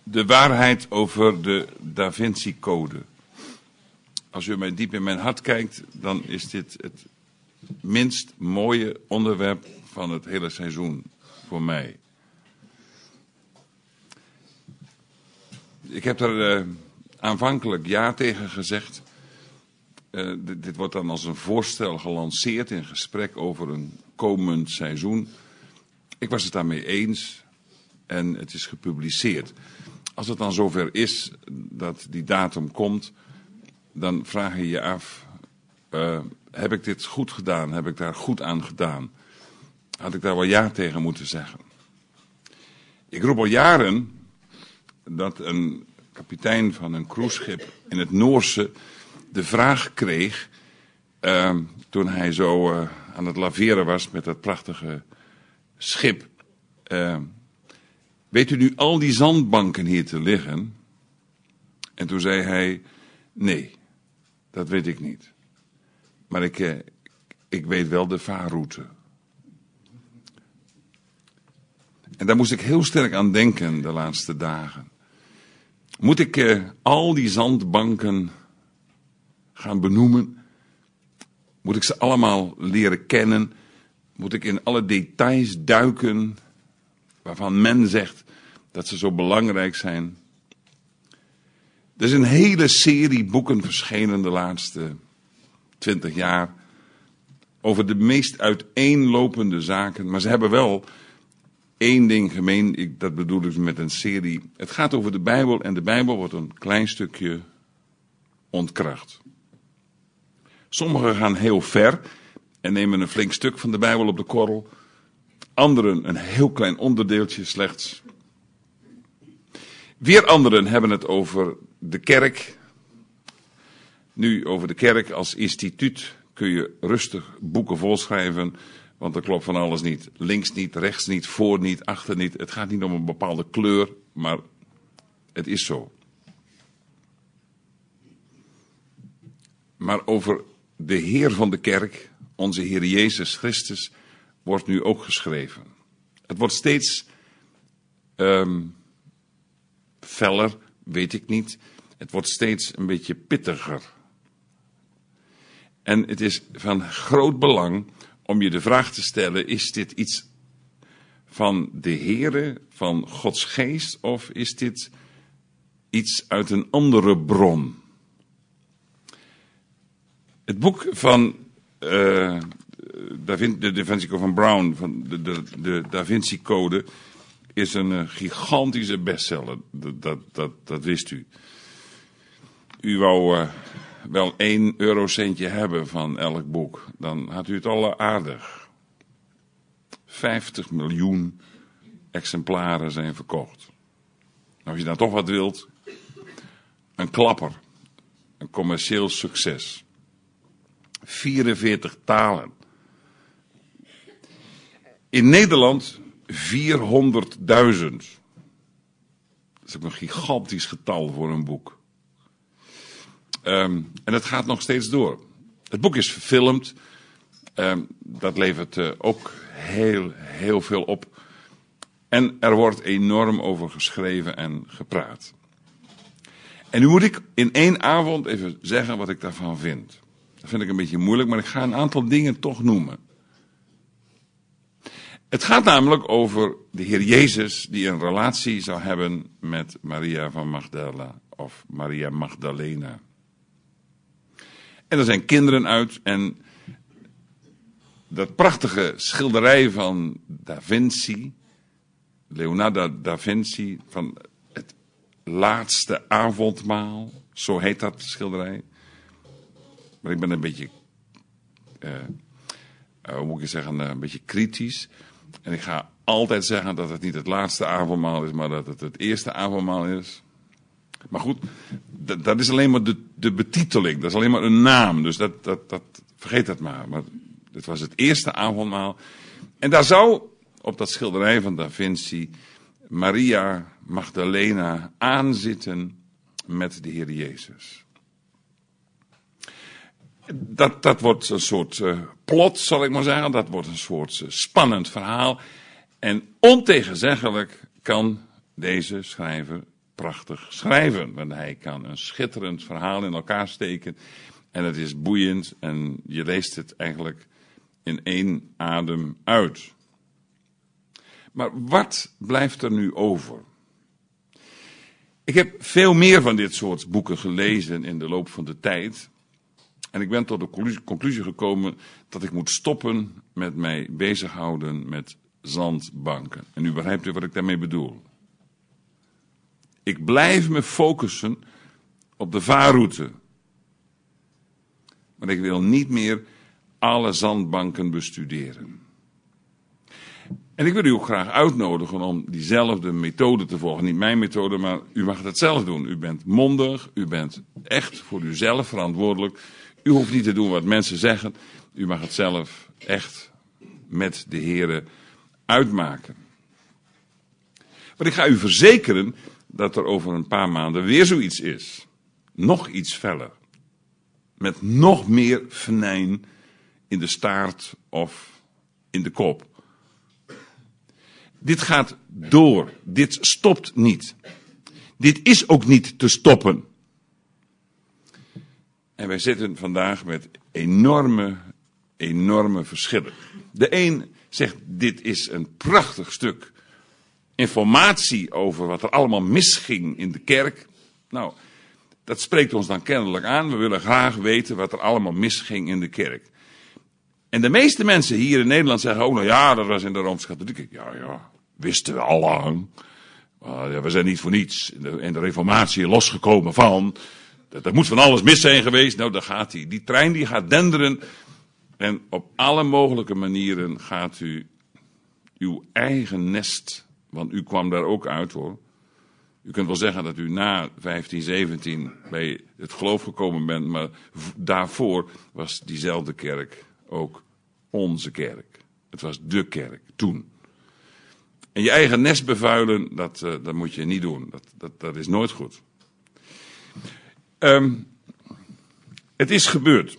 De waarheid over de Da Vinci Code. Als u mij diep in mijn hart kijkt, dan is dit het minst mooie onderwerp van het hele seizoen voor mij. Ik heb er aanvankelijk ja tegen gezegd. Dit wordt dan als een voorstel gelanceerd in gesprek over een komend seizoen. Ik was het daarmee eens en het is gepubliceerd. Als het dan zover is dat die datum komt, dan vraag je je af, heb ik dit goed gedaan? Heb ik daar goed aan gedaan? Had ik daar wel ja tegen moeten zeggen? Ik roep al jaren dat een kapitein van een cruiseschip in het Noorse de vraag kreeg, toen hij zo aan het laveren was met dat prachtige schip. Weet u nu al die zandbanken hier te liggen? En toen zei hij, nee, dat weet ik niet. Maar ik weet wel de vaarroute. En daar moest ik heel sterk aan denken de laatste dagen. Moet ik al die zandbanken gaan benoemen? Moet ik ze allemaal leren kennen? Moet ik in alle details duiken waarvan men zegt dat ze zo belangrijk zijn? Er is een hele serie boeken verschenen de laatste 20 jaar over de meest uiteenlopende zaken, maar ze hebben wel één ding gemeen, dat bedoel ik met een serie. Het gaat over de Bijbel en de Bijbel wordt een klein stukje ontkracht. Sommigen gaan heel ver en nemen een flink stuk van de Bijbel op de korrel. Anderen een heel klein onderdeeltje slechts. Weer anderen hebben het over de kerk. Nu, over de kerk als instituut kun je rustig boeken volschrijven, want er klopt van alles niet. Links niet, rechts niet, voor niet, achter niet. Het gaat niet om een bepaalde kleur, maar het is zo. Maar over de Heer van de kerk, onze Heer Jezus Christus, wordt nu ook geschreven. Het wordt steeds feller, weet ik niet. Het wordt steeds een beetje pittiger. En het is van groot belang om je de vraag te stellen, is dit iets van de Heere, van Gods geest, of is dit iets uit een andere bron? Het boek van de Da Vinci Code van Brown, van de Da Vinci Code, is een gigantische bestseller. Dat wist u. U wou wel 1 eurocentje hebben van elk boek. Dan had u het al aardig. 50 miljoen exemplaren zijn verkocht. Nou, als je dan toch wat wilt, een klapper. Een commercieel succes. 44 talen. In Nederland 400.000. Dat is ook een gigantisch getal voor een boek. En het gaat nog steeds door. Het boek is verfilmd. Dat levert ook heel veel op. En er wordt enorm over geschreven en gepraat. En nu moet ik in 1 avond even zeggen wat ik daarvan vind. Dat vind ik een beetje moeilijk, maar ik ga een aantal dingen toch noemen. Het gaat namelijk over de Heer Jezus die een relatie zou hebben met Maria van Magdala of Maria Magdalena. En er zijn kinderen uit en dat prachtige schilderij van Da Vinci, Leonardo da Vinci, van het laatste avondmaal, zo heet dat schilderij. Maar ik ben een beetje, hoe moet ik zeggen, een beetje kritisch. En ik ga altijd zeggen dat het niet het laatste avondmaal is, maar dat het het eerste avondmaal is. Maar goed, dat is alleen maar de betiteling. Dat is alleen maar een naam. Dus vergeet dat maar. Maar het was het eerste avondmaal. En daar zou op dat schilderij van Da Vinci Maria Magdalena aanzitten met de Heer Jezus. Dat wordt een soort plot, zal ik maar zeggen. Dat wordt een soort spannend verhaal. En ontegenzeggelijk kan deze schrijver prachtig schrijven. Want hij kan een schitterend verhaal in elkaar steken. En het is boeiend en je leest het eigenlijk in één adem uit. Maar wat blijft er nu over? Ik heb veel meer van dit soort boeken gelezen in de loop van de tijd. En ik ben tot de conclusie gekomen dat ik moet stoppen met mij bezighouden met zandbanken. En u begrijpt wat ik daarmee bedoel. Ik blijf me focussen op de vaarroute. Maar ik wil niet meer alle zandbanken bestuderen. En ik wil u ook graag uitnodigen om diezelfde methode te volgen. Niet mijn methode, maar u mag het zelf doen. U bent mondig, u bent echt voor uzelf verantwoordelijk. U hoeft niet te doen wat mensen zeggen. U mag het zelf echt met de Here uitmaken. Maar ik ga u verzekeren dat er over een paar maanden weer zoiets is. Nog iets feller. Met nog meer venijn in de staart of in de kop. Dit gaat door. Dit stopt niet. Dit is ook niet te stoppen. En wij zitten vandaag met enorme verschillen. De een zegt, dit is een prachtig stuk informatie over wat er allemaal misging in de kerk. Nou, dat spreekt ons dan kennelijk aan. We willen graag weten wat er allemaal misging in de kerk. En de meeste mensen hier in Nederland zeggen, oh nou ja, dat was in de Rooms-Katholieke. Ja, wisten we al lang. We zijn niet voor niets in de Reformatie losgekomen van. Er moet van alles mis zijn geweest. Nou, daar gaat hij. Die trein die gaat denderen. En op alle mogelijke manieren gaat u uw eigen nest, want u kwam daar ook uit hoor. U kunt wel zeggen dat u na 1517 bij het geloof gekomen bent, maar daarvoor was diezelfde kerk ook onze kerk. Het was de kerk toen. En je eigen nest bevuilen, dat moet je niet doen. Dat is nooit goed. Het is gebeurd.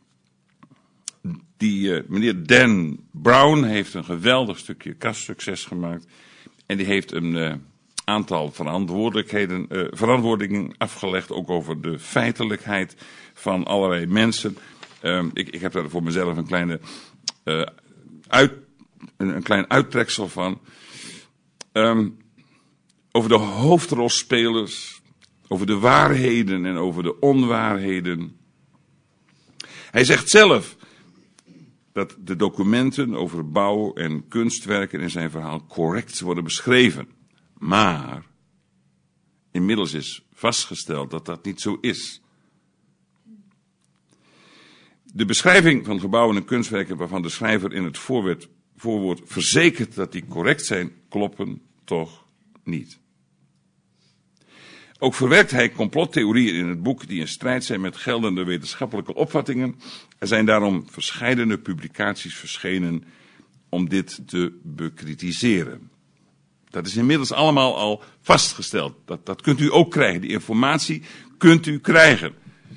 Die meneer Dan Brown heeft een geweldig stukje kastsucces gemaakt. En die heeft een aantal verantwoordingen afgelegd. Ook over de feitelijkheid van allerlei mensen. Ik heb daar voor mezelf een klein uittreksel van. Over de hoofdrolspelers. Over de waarheden en over de onwaarheden. Hij zegt zelf dat de documenten over bouw en kunstwerken in zijn verhaal correct worden beschreven. Maar inmiddels is vastgesteld dat dat niet zo is. De beschrijving van gebouwen en kunstwerken waarvan de schrijver in het voorwoord verzekert dat die correct zijn, kloppen toch niet. Ook verwerkt hij complottheorieën in het boek die in strijd zijn met geldende wetenschappelijke opvattingen. Er zijn daarom verscheidene publicaties verschenen om dit te bekritiseren. Dat is inmiddels allemaal al vastgesteld. Dat kunt u ook krijgen. Die informatie kunt u krijgen.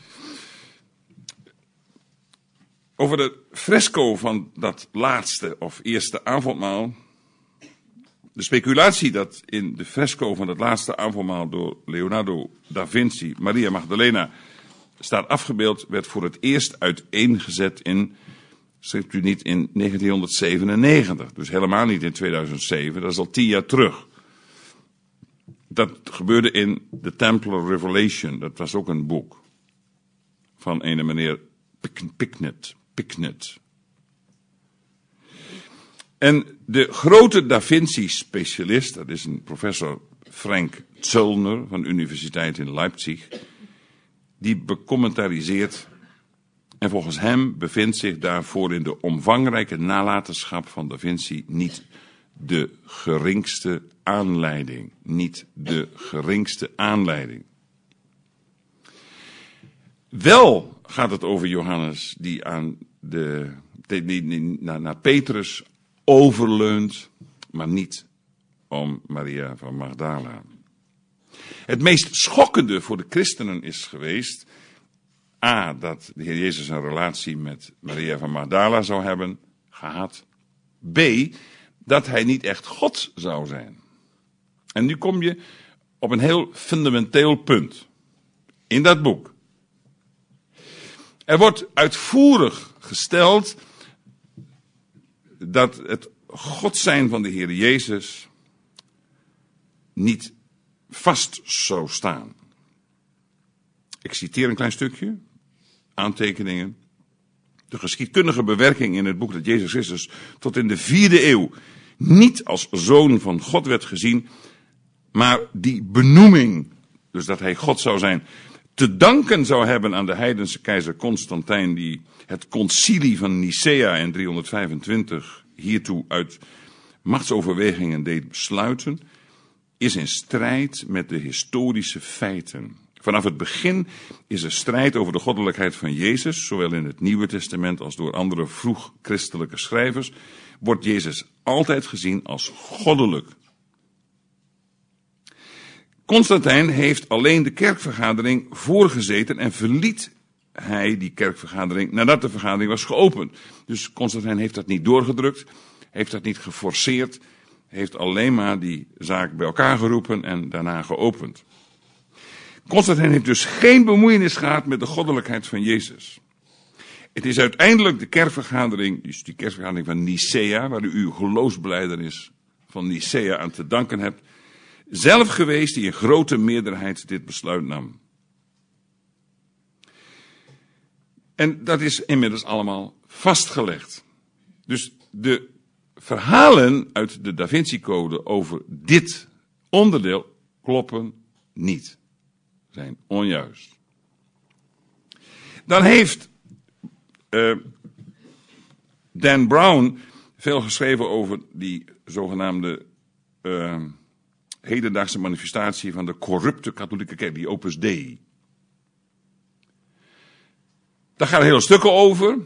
Over de fresco van dat laatste of eerste avondmaal. De speculatie dat in de fresco van het laatste avondmaal door Leonardo da Vinci Maria Magdalena staat afgebeeld, werd voor het eerst uiteengezet in 1997. Dus helemaal niet in 2007, dat is al 10 jaar terug. Dat gebeurde in The Templar Revelation, dat was ook een boek van een meneer Picknett. En de grote Da Vinci-specialist, dat is een professor Frank Zöllner van de Universiteit in Leipzig, die becommentariseert, en volgens hem bevindt zich daarvoor in de omvangrijke nalatenschap van Da Vinci niet de geringste aanleiding. Niet de geringste aanleiding. Wel gaat het over Johannes die naar Petrus overleunt, maar niet om Maria van Magdala. Het meest schokkende voor de christenen is geweest A, dat de Heer Jezus een relatie met Maria van Magdala zou hebben gehad. B, dat hij niet echt God zou zijn. En nu kom je op een heel fundamenteel punt. In dat boek. Er wordt uitvoerig gesteld dat het God zijn van de Heer Jezus niet vast zou staan. Ik citeer een klein stukje, aantekeningen. De geschiedkundige bewerking in het boek dat Jezus Christus tot in de 4e eeuw niet als zoon van God werd gezien, maar die benoeming, dus dat hij God zou zijn, te danken zou hebben aan de heidense keizer Constantijn, die het concilie van Nicea in 325 hiertoe uit machtsoverwegingen deed besluiten, is in strijd met de historische feiten. Vanaf het begin is er strijd over de goddelijkheid van Jezus, zowel in het Nieuwe Testament als door andere vroeg-christelijke schrijvers, wordt Jezus altijd gezien als goddelijk. Constantijn heeft alleen de kerkvergadering voorgezeten en verliet hij die kerkvergadering nadat de vergadering was geopend. Dus Constantijn heeft dat niet doorgedrukt, heeft dat niet geforceerd, heeft alleen maar die zaak bij elkaar geroepen en daarna geopend. Constantijn heeft dus geen bemoeienis gehad met de goddelijkheid van Jezus. Het is uiteindelijk de kerkvergadering, dus die kerkvergadering van Nicea, waar u uw geloofsbelijdenis van Nicea aan te danken hebt, zelf geweest die in grote meerderheid dit besluit nam. En dat is inmiddels allemaal vastgelegd. Dus de verhalen uit de Da Vinci Code over dit onderdeel kloppen niet. Zijn onjuist. Dan heeft Dan Brown veel geschreven over die zogenaamde hedendaagse manifestatie van de corrupte katholieke kerk, die Opus Dei. Daar gaan hele stukken over.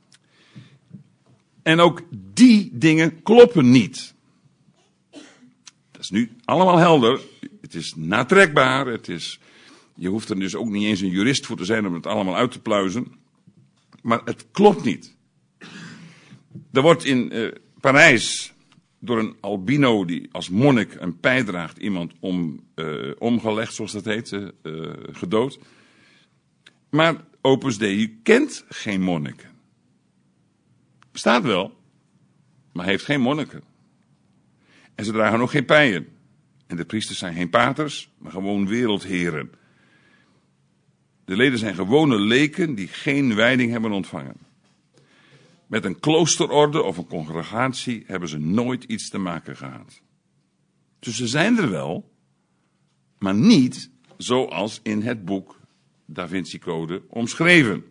En ook die dingen kloppen niet. Dat is nu allemaal helder. Het is natrekbaar. Je hoeft er dus ook niet eens een jurist voor te zijn om het allemaal uit te pluizen. Maar het klopt niet. Er wordt in Parijs door een albino die als monnik een pij draagt iemand omgelegd, zoals dat heet, gedood. Maar Opus Dei kent geen monniken. Bestaat wel, maar heeft geen monniken. En ze dragen ook geen pijen. En de priesters zijn geen paters, maar gewoon wereldheren. De leden zijn gewone leken die geen wijding hebben ontvangen. Met een kloosterorde of een congregatie hebben ze nooit iets te maken gehad. Dus ze zijn er wel, maar niet zoals in het boek Da Vinci Code omschreven.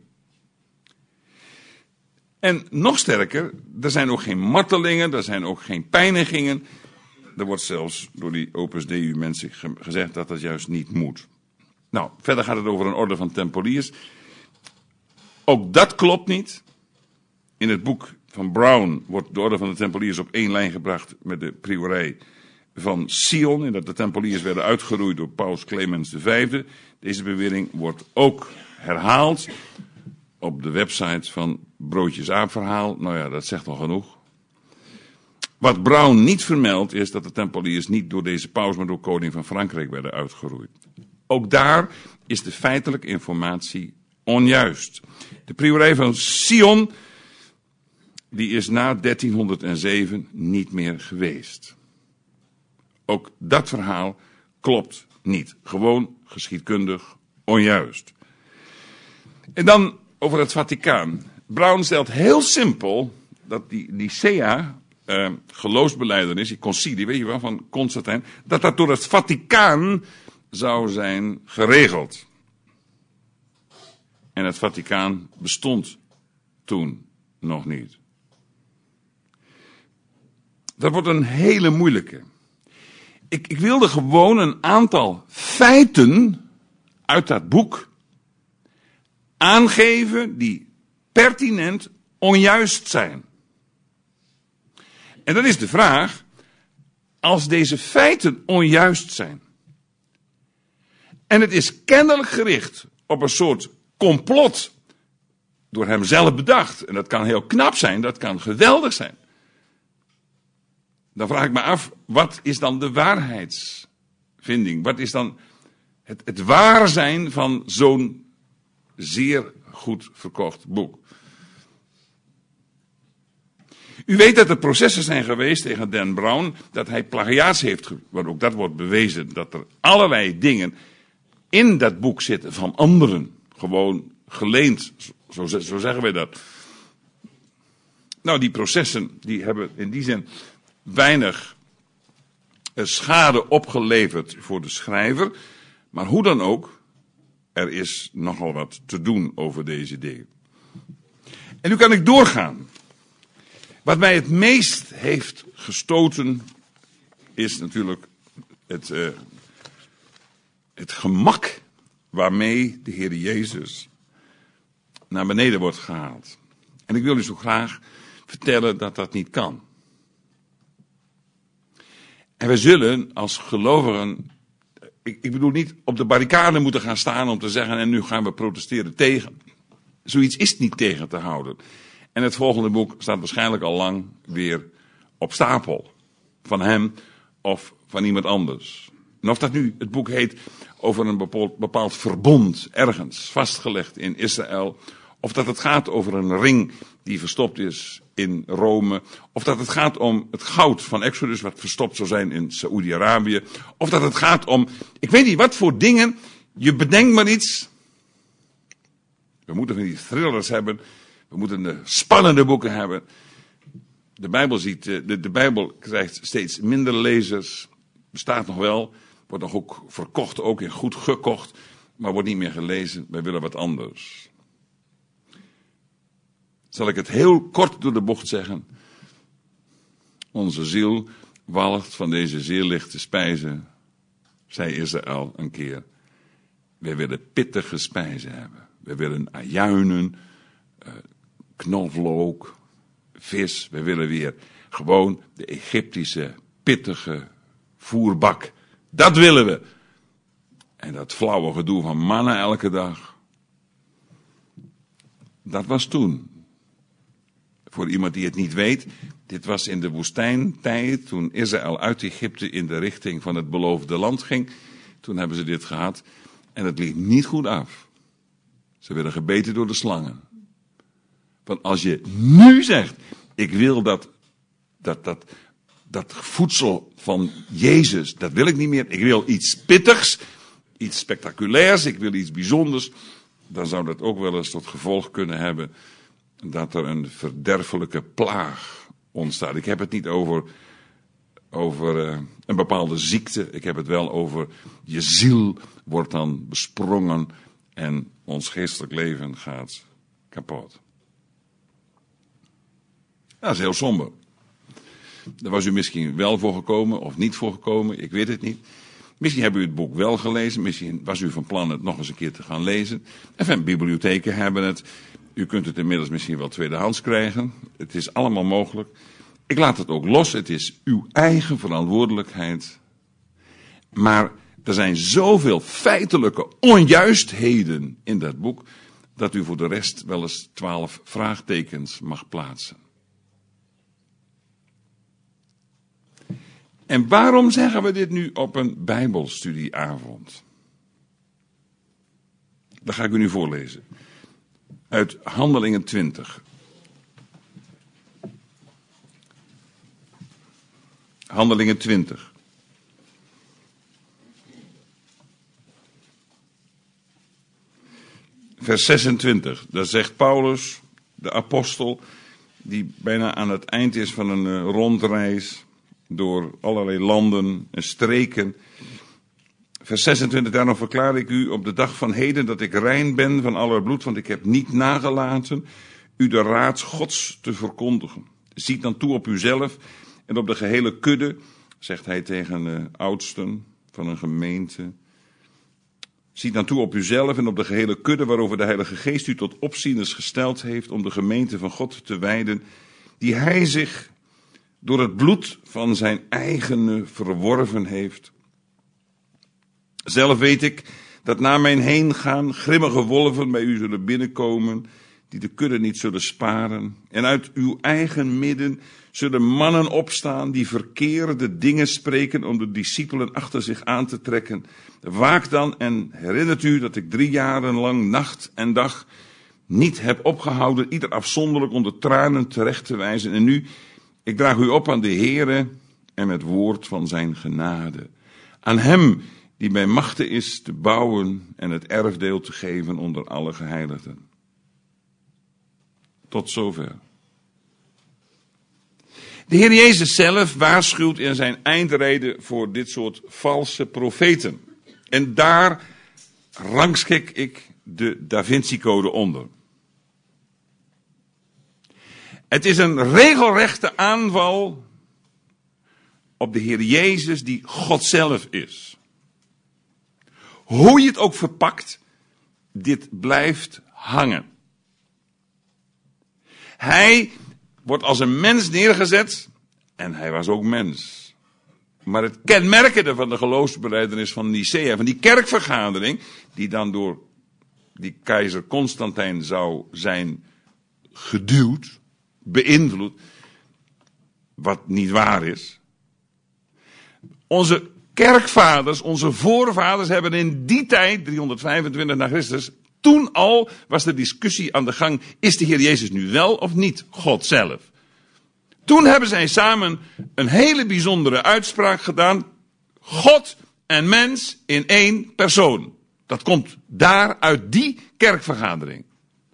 En nog sterker, er zijn ook geen martelingen, er zijn ook geen pijnigingen. Er wordt zelfs door die Opus Dei mensen gezegd dat dat juist niet moet. Nou, verder gaat het over een orde van tempeliers. Ook dat klopt niet. In het boek van Brown wordt de orde van de tempeliers op één lijn gebracht met de priorij van Sion, en dat de tempeliers werden uitgeroeid door Paus Clemens V. Deze bewering wordt ook herhaald op de website van Broodjes Aapverhaal. Nou ja, dat zegt al genoeg. Wat Brown niet vermeldt is dat de tempeliers niet door deze paus, maar door koning van Frankrijk werden uitgeroeid. Ook daar is de feitelijke informatie onjuist. De priorij van Sion, die is na 1307 niet meer geweest. Ook dat verhaal klopt niet. Gewoon geschiedkundig onjuist. En dan over het Vaticaan. Brown stelt heel simpel dat die Nicea, geloofsbelijdenis, die concilie, weet je wel, van Constantijn, dat door het Vaticaan zou zijn geregeld. En het Vaticaan bestond toen nog niet. Dat wordt een hele moeilijke. Ik wilde gewoon een aantal feiten uit dat boek aangeven die pertinent onjuist zijn. En dan is de vraag, als deze feiten onjuist zijn, en het is kennelijk gericht op een soort complot door hem zelf bedacht, en dat kan heel knap zijn, dat kan geweldig zijn, dan vraag ik me af, wat is dan de waarheidsveld? vinding? Wat is dan het waar zijn van zo'n zeer goed verkocht boek? U weet dat er processen zijn geweest tegen Dan Brown, dat hij plagiatie heeft, want ook dat wordt bewezen, dat er allerlei dingen in dat boek zitten van anderen, gewoon geleend, zo zeggen wij dat. Nou, die processen die hebben in die zin weinig schade opgeleverd voor de schrijver, maar hoe dan ook, er is nogal wat te doen over deze dingen. En nu kan ik doorgaan. Wat mij het meest heeft gestoten is natuurlijk het gemak waarmee de Heer Jezus naar beneden wordt gehaald. En ik wil u zo graag vertellen dat dat niet kan. En we zullen als gelovigen, ik bedoel niet op de barricade moeten gaan staan om te zeggen en nu gaan we protesteren tegen. Zoiets is niet tegen te houden. En het volgende boek staat waarschijnlijk al lang weer op stapel. Van hem of van iemand anders. En of dat nu het boek heet over een bepaald verbond ergens vastgelegd in Israël. Of dat het gaat over een ring die verstopt is in Rome. Of dat het gaat om het goud van Exodus wat verstopt zou zijn in Saoedi-Arabië. Of dat het gaat om, ik weet niet wat voor dingen. Je bedenkt maar iets. We moeten van die thrillers hebben. We moeten spannende boeken hebben. De Bijbel krijgt steeds minder lezers. Bestaat nog wel. Wordt nog ook verkocht, ook in goed gekocht. Maar wordt niet meer gelezen. Wij willen wat anders. Zal ik het heel kort door de bocht zeggen. Onze ziel walgt van deze zeer lichte spijzen. Zei Israël een keer. Wij willen pittige spijzen hebben. Wij willen ajuinen. Knoflook, vis. We willen weer gewoon de Egyptische pittige voerbak. Dat willen we. En dat flauwe gedoe van mannen elke dag. Dat was toen. Voor iemand die het niet weet. Dit was in de woestijntijd. Toen Israël uit Egypte in de richting van het beloofde land ging. Toen hebben ze dit gehad. En het liep niet goed af. Ze werden gebeten door de slangen. Want als je nu zegt, ik wil dat voedsel van Jezus, dat wil ik niet meer. Ik wil iets pittigs, iets spectaculairs, ik wil iets bijzonders. Dan zou dat ook wel eens tot gevolg kunnen hebben dat er een verderfelijke plaag ontstaat. Ik heb het niet over een bepaalde ziekte. Ik heb het wel over je ziel wordt dan besprongen en ons geestelijk leven gaat kapot. Dat is heel somber. Daar was u misschien wel voor gekomen of niet voor gekomen, ik weet het niet. Misschien hebben u het boek wel gelezen, misschien was u van plan het nog eens een keer te gaan lezen. Enfin, bibliotheken hebben het. U kunt het inmiddels misschien wel tweedehands krijgen. Het is allemaal mogelijk. Ik laat het ook los, het is uw eigen verantwoordelijkheid. Maar er zijn zoveel feitelijke onjuistheden in dat boek, dat u voor de rest wel eens 12 vraagtekens mag plaatsen. En waarom zeggen we dit nu op een Bijbelstudieavond? Dat ga ik u nu voorlezen. Uit Handelingen 20. Handelingen 20. Vers 26. Daar zegt Paulus, de apostel, die bijna aan het eind is van een rondreis door allerlei landen en streken. Vers 26, daarom verklaar ik u op de dag van heden dat ik rein ben van aller bloed, want ik heb niet nagelaten u de raad Gods te verkondigen. Ziet dan toe op uzelf en op de gehele kudde, zegt hij tegen de oudsten van een gemeente. Ziet dan toe op uzelf en op de gehele kudde waarover de Heilige Geest u tot opzieners gesteld heeft om de gemeente van God te wijden, die hij zich door het bloed van zijn eigene verworven heeft. Zelf weet ik dat na mijn heengaan grimmige wolven bij u zullen binnenkomen, die de kudde niet zullen sparen. En uit uw eigen midden zullen mannen opstaan die verkeerde dingen spreken om de discipelen achter zich aan te trekken. Waak dan en herinnert u dat ik 3 jaren lang nacht en dag niet heb opgehouden, ieder afzonderlijk onder tranen terecht te wijzen. En nu, ik draag u op aan de Heere en het woord van zijn genade. Aan hem die bij machte is te bouwen en het erfdeel te geven onder alle geheiligden. Tot zover. De Heer Jezus zelf waarschuwt in zijn eindrede voor dit soort valse profeten. En daar rangschik ik de Da Vinci-code onder. Het is een regelrechte aanval op de Heer Jezus die God zelf is. Hoe je het ook verpakt, dit blijft hangen. Hij wordt als een mens neergezet en hij was ook mens. Maar het kenmerkende van de geloofsbelijdenis van Nicea, van die kerkvergadering, die dan door die keizer Constantijn zou zijn geduwd, beïnvloed, wat niet waar is. Onze kerkvaders, onze voorvaders hebben in die tijd, 325 na Christus, toen al was de discussie aan de gang, is de Heer Jezus nu wel of niet God zelf? Toen hebben zij samen een hele bijzondere uitspraak gedaan. God en mens in 1 persoon. Dat komt daar uit die kerkvergadering.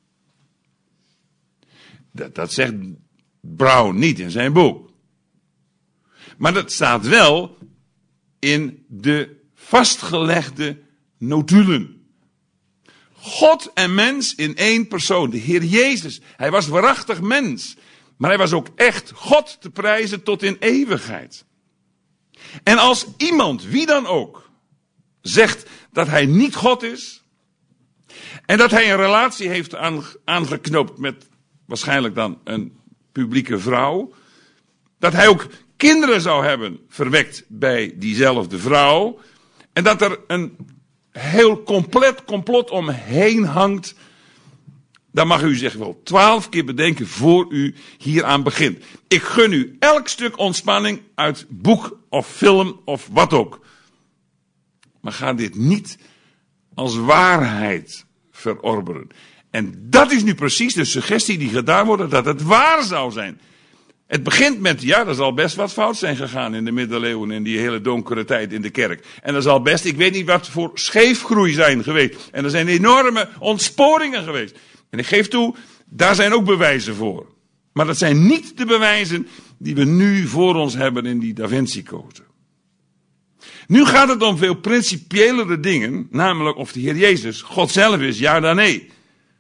Dat zegt Brown niet in zijn boek. Maar dat staat wel in de vastgelegde notulen. God en mens in 1 persoon. De Heer Jezus. Hij was waarachtig mens. Maar hij was ook echt God te prijzen tot in eeuwigheid. En als iemand, wie dan ook, zegt dat hij niet God is. En dat hij een relatie heeft aangeknoopt met waarschijnlijk dan een publieke vrouw. Dat hij ook kinderen zou hebben verwekt bij diezelfde vrouw. En dat er een heel compleet complot omheen hangt. Dan mag u zich wel 12 keer bedenken voor u hieraan begint. Ik gun u elk stuk ontspanning uit boek of film of wat ook. Maar ga dit niet als waarheid verorberen. En dat is nu precies de suggestie die gedaan wordt dat het waar zou zijn. Het begint met, ja, er zal best wat fout zijn gegaan in de middeleeuwen en die hele donkere tijd in de kerk. En er zal best, ik weet niet wat voor scheefgroei zijn geweest. En er zijn enorme ontsporingen geweest. En ik geef toe, daar zijn ook bewijzen voor. Maar dat zijn niet de bewijzen die we nu voor ons hebben in die Da Vinci-code. Nu gaat het om veel principiëlere dingen, namelijk of de Heer Jezus God zelf is, ja dan nee.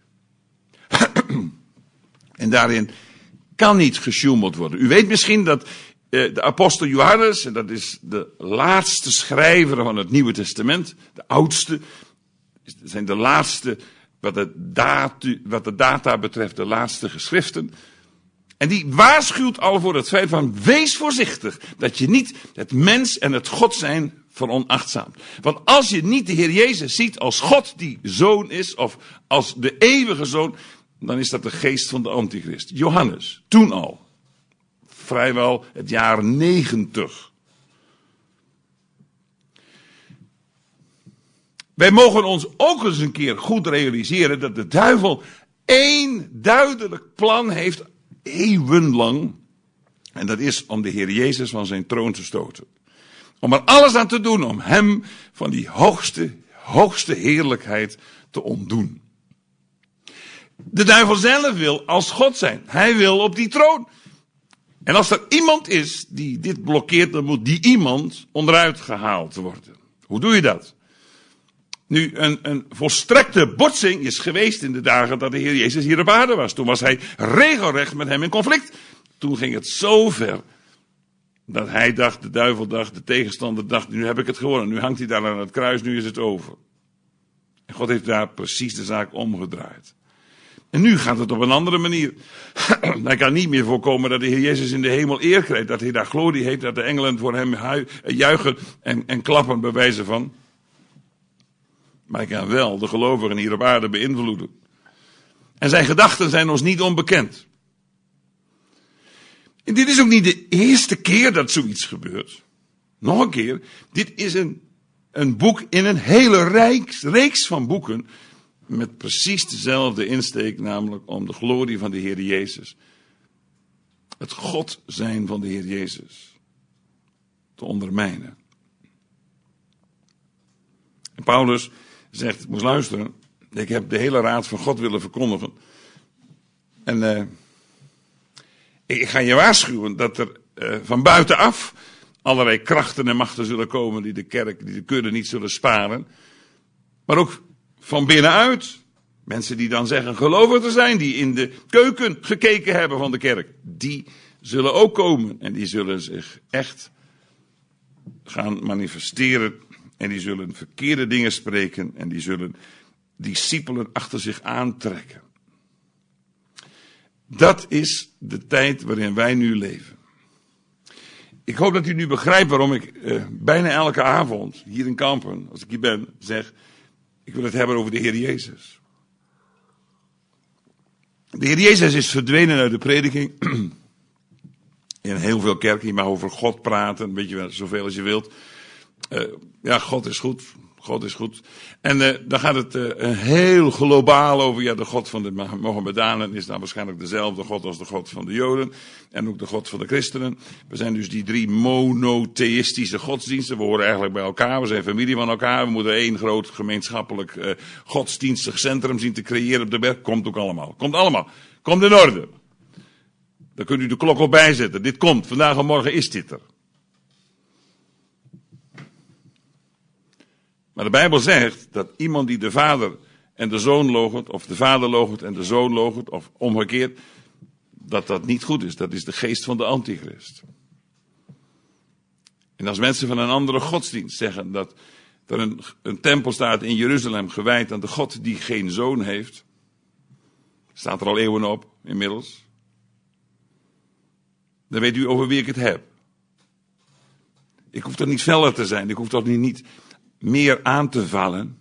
En daarin kan niet gesjoemeld worden. U weet misschien dat de apostel Johannes, en dat is de laatste schrijver van het Nieuwe Testament, de oudste, zijn de laatste, wat de data betreft, de laatste geschriften. En die waarschuwt al voor het feit van, wees voorzichtig, dat je niet het mens en het God zijn veronachtzaamt. Want als je niet de Heer Jezus ziet als God die zoon is, of als de eeuwige zoon, dan is dat de geest van de antichrist. Johannes, toen al. Vrijwel het jaar 90. Wij mogen ons ook eens een keer goed realiseren dat de duivel één duidelijk plan heeft, eeuwenlang. En dat is om de Heer Jezus van zijn troon te stoten. Om er alles aan te doen om hem van die hoogste heerlijkheid te ontdoen. De duivel zelf wil als God zijn. Hij wil op die troon. En als er iemand is die dit blokkeert, dan moet die iemand onderuit gehaald worden. Hoe doe je dat? Nu, een volstrekte botsing is geweest in de dagen dat de Heer Jezus hier op aarde was. Toen was hij regelrecht met hem in conflict. Toen ging het zo ver dat hij dacht, de duivel dacht, de tegenstander dacht, nu heb ik het gewonnen. Nu hangt hij daar aan het kruis, nu is het over. En God heeft daar precies de zaak omgedraaid. En nu gaat het op een andere manier. Hij kan niet meer voorkomen dat de Heer Jezus in de hemel eer krijgt. Dat hij daar glorie heeft, dat de engelen voor hem juichen en klappen bij wijze van. Maar hij kan wel de gelovigen hier op aarde beïnvloeden. En zijn gedachten zijn ons niet onbekend. En dit is ook niet de eerste keer dat zoiets gebeurt. Nog een keer, dit is een boek in een hele reeks van boeken met precies dezelfde insteek, namelijk om de glorie van de Heer Jezus, het God zijn van de Heer Jezus, te ondermijnen. En Paulus zegt, moest luisteren, ik heb de hele raad van God willen verkondigen. En ik ga je waarschuwen dat er van buitenaf allerlei krachten en machten zullen komen die de kudde niet zullen sparen. Maar ook van binnenuit. Mensen die dan zeggen gelovig te zijn, die in de keuken gekeken hebben van de kerk. Die zullen ook komen en die zullen zich echt gaan manifesteren. En die zullen verkeerde dingen spreken en die zullen discipelen achter zich aantrekken. Dat is de tijd waarin wij nu leven. Ik hoop dat u nu begrijpt waarom ik bijna elke avond hier in Kampen, als ik hier ben, zeg, ik wil het hebben over de Heer Jezus. De Heer Jezus is verdwenen uit de prediking. In heel veel kerken, je mag over God praten, een beetje zoveel als je wilt. Ja, God is goed. God is goed. En dan gaat het heel globaal over, ja, de God van de Mohammedanen is dan waarschijnlijk dezelfde God als de God van de Joden. En ook de God van de christenen. We zijn dus die drie monotheïstische godsdiensten. We horen eigenlijk bij elkaar, we zijn familie van elkaar. We moeten één groot gemeenschappelijk godsdienstig centrum zien te creëren op de berg. Komt ook allemaal. Komt allemaal. Komt in orde. Daar kunt u de klok op bijzetten. Dit komt. Vandaag en morgen is dit er. Maar de Bijbel zegt dat iemand die de vader en de zoon loochent, of de vader loochent en de zoon loochent, of omgekeerd, dat niet goed is. Dat is de geest van de antichrist. En als mensen van een andere godsdienst zeggen dat er een tempel staat in Jeruzalem gewijd aan de God die geen zoon heeft, staat er al eeuwen op inmiddels, dan weet u over wie ik het heb. Ik hoef toch niet feller te zijn, ik hoef toch niet meer aan te vallen.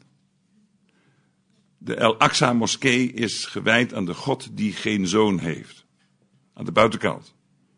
De Al-Aqsa moskee is gewijd aan de God die geen zoon heeft. Aan de buitenkant.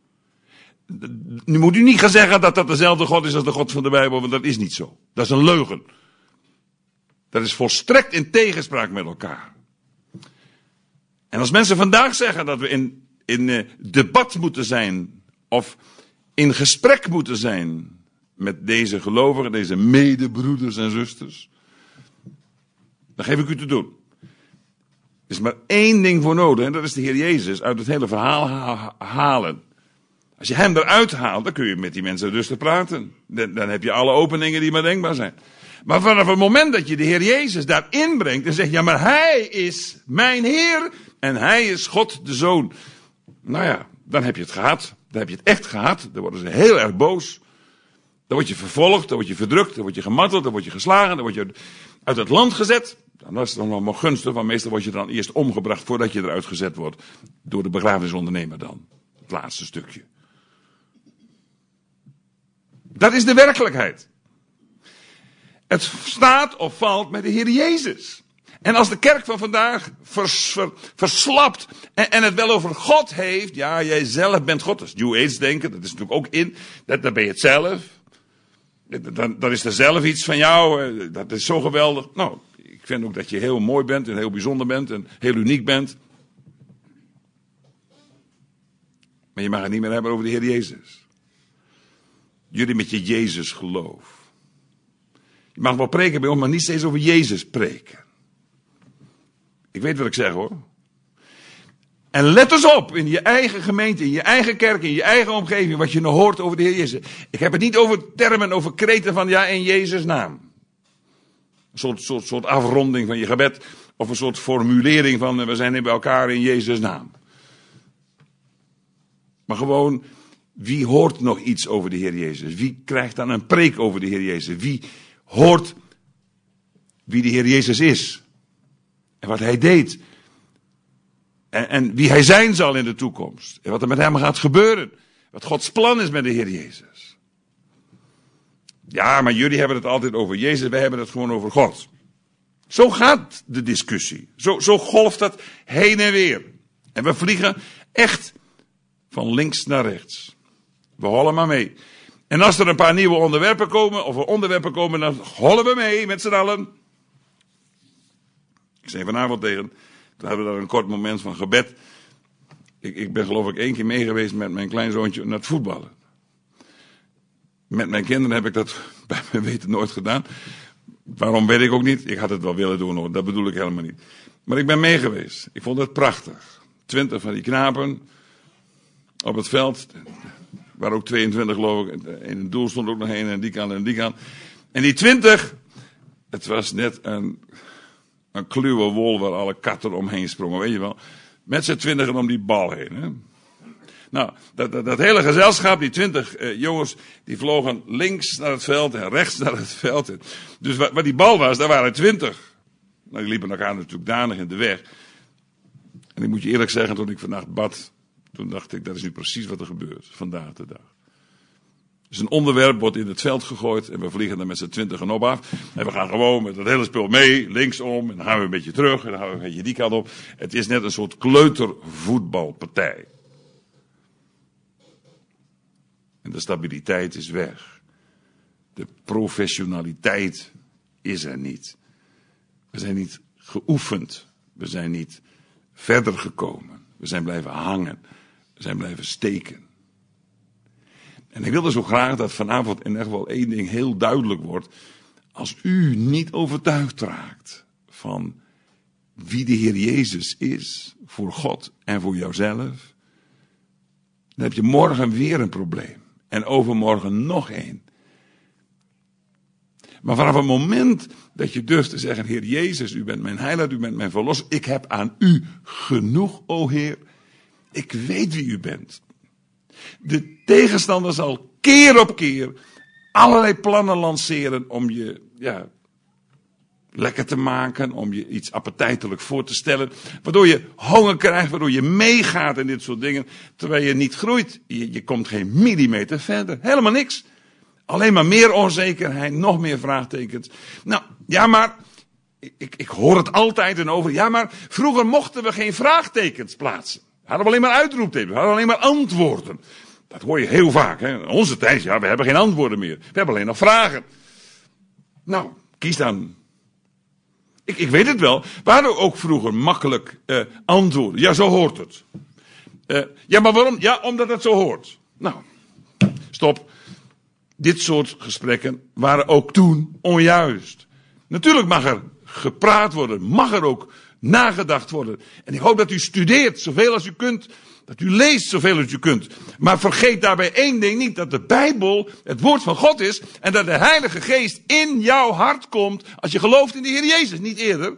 Nu moet u niet gaan zeggen dat dat dezelfde God is als de God van de Bijbel, want dat is niet zo. Dat is een leugen. Dat is volstrekt in tegenspraak met elkaar. En als mensen vandaag zeggen dat we in debat moeten zijn, of in gesprek moeten zijn met deze gelovigen, deze medebroeders en zusters, dan geef ik u te doen. Er is maar één ding voor nodig, en dat is de Heer Jezus uit het hele verhaal halen. Als je hem eruit haalt, dan kun je met die mensen rustig praten. Dan heb je alle openingen die maar denkbaar zijn. Maar vanaf het moment dat je de Heer Jezus daarin brengt en zegt, ja, maar hij is mijn Heer en hij is God de Zoon. Nou ja, dan heb je het gehad. Dan heb je het echt gehad. Dan worden ze heel erg boos. Dan word je vervolgd, dan word je verdrukt, dan word je gemarteld, dan word je geslagen, dan word je uit het land gezet. Dan is het dan nog maar gunstig, want meestal word je dan eerst omgebracht voordat je eruit gezet wordt. Door de begrafenisondernemer dan. Het laatste stukje. Dat is de werkelijkheid. Het staat of valt met de Heer Jezus. En als de kerk van vandaag verslapt en het wel over God heeft, ja, jij zelf bent God. Dat is New Age denken, dat is natuurlijk ook in. Dan ben je het zelf. Dan is er zelf iets van jou, dat is zo geweldig. Nou, ik vind ook dat je heel mooi bent en heel bijzonder bent en heel uniek bent. Maar je mag het niet meer hebben over de Heer Jezus. Jullie met je Jezus geloof. Je mag wel preken bij ons, maar niet steeds over Jezus preken. Ik weet wat ik zeg hoor. En let eens op in je eigen gemeente, in je eigen kerk, in je eigen omgeving, wat je nog hoort over de Heer Jezus. Ik heb het niet over termen, over kreten van ja, in Jezus' naam. Een soort afronding van je gebed, of een soort formulering van we zijn bij elkaar in Jezus' naam. Maar gewoon, wie hoort nog iets over de Heer Jezus? Wie krijgt dan een preek over de Heer Jezus? Wie hoort wie de Heer Jezus is? En wat hij deed. En wie hij zijn zal in de toekomst. En wat er met hem gaat gebeuren. Wat Gods plan is met de Heer Jezus. Ja, maar jullie hebben het altijd over Jezus. Wij hebben het gewoon over God. Zo gaat de discussie. Zo golft dat heen en weer. En we vliegen echt van links naar rechts. We hollen maar mee. En als er een paar nieuwe onderwerpen komen, of er onderwerpen komen, dan hollen we mee met z'n allen. Ik zei vanavond toen hadden we daar een kort moment van gebed. Ik ben geloof ik 1 keer mee geweest met mijn kleinzoontje naar het voetballen. Met mijn kinderen heb ik dat bij mijn weten nooit gedaan. Waarom weet ik ook niet. Ik had het wel willen doen hoor, dat bedoel ik helemaal niet. Maar ik ben mee geweest. Ik vond het prachtig. 20 van die knapen op het veld. Waar ook 22 geloof ik. In het doel stond ook nog één en die kant en die kant. En die 20, het was net een kluwe wol waar alle katten omheen sprongen, weet je wel. Met z'n 20 om die bal heen. Hè? Nou, dat hele gezelschap, die 20 jongens, die vlogen links naar het veld en rechts naar het veld. Dus waar die bal was, daar waren 20. Nou, die liepen elkaar natuurlijk danig in de weg. En ik moet je eerlijk zeggen, toen ik vannacht bad, toen dacht ik, dat is nu precies wat er gebeurt, vandaag de dag. Dus een onderwerp wordt in het veld gegooid en we vliegen er met z'n 20 op af. En we gaan gewoon met dat hele spul mee, linksom, en dan gaan we een beetje terug en dan gaan we een beetje die kant op. Het is net een soort kleutervoetbalpartij. En de stabiliteit is weg. De professionaliteit is er niet. We zijn niet geoefend. We zijn niet verder gekomen. We zijn blijven hangen. We zijn blijven steken. En ik wilde zo graag dat vanavond in ieder geval 1 ding heel duidelijk wordt. Als u niet overtuigd raakt van wie de Heer Jezus is voor God en voor jouzelf, dan heb je morgen weer een probleem. En overmorgen nog 1. Maar vanaf het moment dat je durft te zeggen, Heer Jezus, u bent mijn heiland, u bent mijn verlosser. Ik heb aan u genoeg, o Heer. Ik weet wie u bent. De tegenstander zal keer op keer allerlei plannen lanceren om je lekker te maken, om je iets appetijtelijk voor te stellen, waardoor je honger krijgt, waardoor je meegaat in dit soort dingen, terwijl je niet groeit. Je komt geen millimeter verder, helemaal niks. Alleen maar meer onzekerheid, nog meer vraagtekens. Nou, ja maar, ik hoor het altijd en over, ja maar, vroeger mochten we geen vraagtekens plaatsen. Hadden we alleen maar uitroeptekens, we hadden alleen maar antwoorden. Dat hoor je heel vaak, hè. In onze tijd, we hebben geen antwoorden meer. We hebben alleen nog vragen. Nou, kies dan. Ik weet het wel. We hadden ook vroeger makkelijk antwoorden. Ja, zo hoort het. Ja, maar waarom? Ja, omdat het zo hoort. Nou, stop. Dit soort gesprekken waren ook toen onjuist. Natuurlijk mag er gepraat worden. Mag er ook nagedacht worden. En ik hoop dat u studeert zoveel als u kunt. Dat u leest zoveel als u kunt. Maar vergeet daarbij 1 ding niet. Dat de Bijbel het woord van God is. En dat de Heilige Geest in jouw hart komt. Als je gelooft in de Heer Jezus. Niet eerder.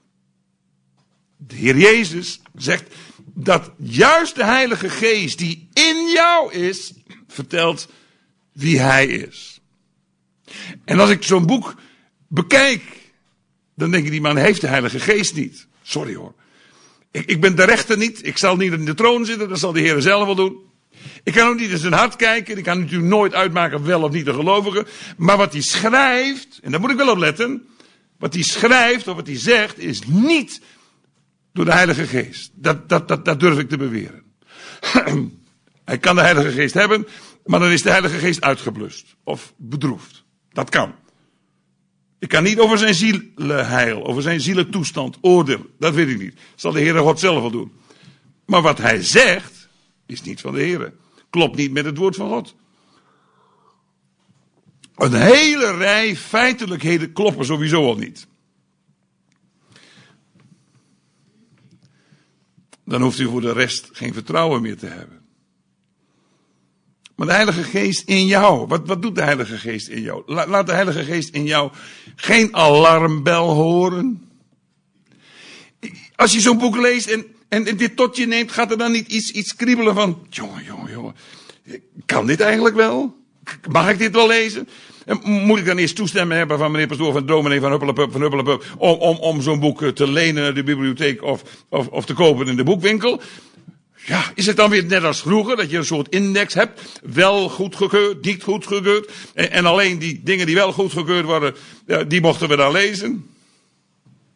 De Heer Jezus zegt dat juist de Heilige Geest die in jou is. Vertelt wie Hij is. En als ik zo'n boek bekijk. Dan denk ik, die man heeft de Heilige Geest niet. Sorry hoor. Ik ben de rechter niet. Ik zal niet in de troon zitten. Dat zal de Heer zelf wel doen. Ik kan ook niet in zijn hart kijken. Ik kan natuurlijk nooit uitmaken wel of niet een gelovige. Maar wat hij schrijft, en daar moet ik wel op letten. Wat hij schrijft of wat hij zegt is niet door de Heilige Geest. Dat durf ik te beweren. Hij kan de Heilige Geest hebben, maar dan is de Heilige Geest uitgeblust. Of bedroefd. Dat kan. Ik kan niet over zijn zielenheil, over zijn zielentoestand oordelen. Dat weet ik niet. Dat zal de Heere God zelf wel doen. Maar wat hij zegt, is niet van de Heere. Klopt niet met het woord van God. Een hele rij feitelijkheden kloppen sowieso al niet. Dan hoeft u voor de rest geen vertrouwen meer te hebben. Maar de Heilige Geest in jou, wat doet de Heilige Geest in jou? Laat de Heilige Geest in jou geen alarmbel horen. Als je zo'n boek leest en dit tot je neemt, gaat er dan niet iets kriebelen van, jongen, kan dit eigenlijk wel? Mag ik dit wel lezen? En moet ik dan eerst toestemming hebben van meneer pastoor van dominee van Huppelepup, om zo'n boek te lenen naar de bibliotheek of te kopen in de boekwinkel? Ja, is het dan weer net als vroeger, dat je een soort index hebt, wel goedgekeurd, niet goedgekeurd, en alleen die dingen die wel goedgekeurd worden, die mochten we dan lezen?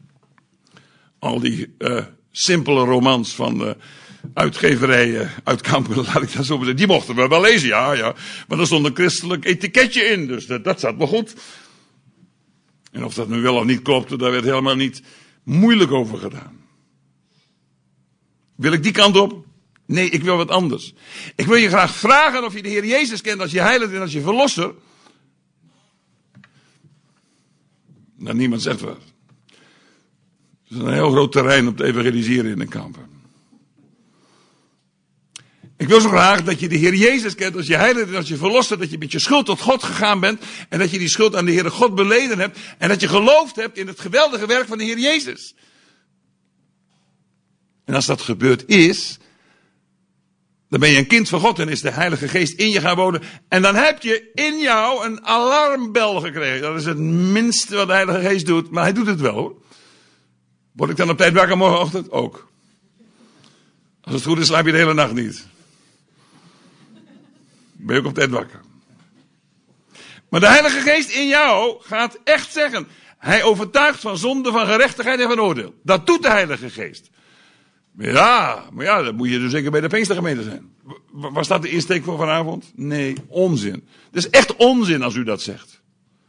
Al die simpele romans van uitgeverijen uit Kampen, laat ik dat zo zeggen. Die mochten we wel lezen, ja. Maar er stond een christelijk etiketje in, dus dat zat wel goed. En of dat nu wel of niet klopte, daar werd helemaal niet moeilijk over gedaan. Wil ik die kant op? Nee, ik wil wat anders. Ik wil je graag vragen of je de Heer Jezus kent als je heiland en als je verlosser. Nou, niemand zegt wat. Het is een heel groot terrein om te evangeliseren in de Kampen. Ik wil zo graag dat je de Heer Jezus kent als je heiland en als je verlosser. Dat je met je schuld tot God gegaan bent. En dat je die schuld aan de Heere God beleden hebt. En dat je geloofd hebt in het geweldige werk van de Heer Jezus. En als dat gebeurd is, dan ben je een kind van God en is de Heilige Geest in je gaan wonen. En dan heb je in jou een alarmbel gekregen. Dat is het minste wat de Heilige Geest doet. Maar hij doet het wel, hoor. Word ik dan op tijd wakker morgenochtend? Ook. Als het goed is, slaap je de hele nacht niet. Ben je ook op tijd wakker. Maar de Heilige Geest in jou gaat echt zeggen. Hij overtuigt van zonde, van gerechtigheid en van oordeel. Dat doet de Heilige Geest. Maar ja, dan moet je dus zeker bij de Pinkstergemeente zijn. Was dat de insteek voor vanavond? Nee, onzin. Het is echt onzin als u dat zegt.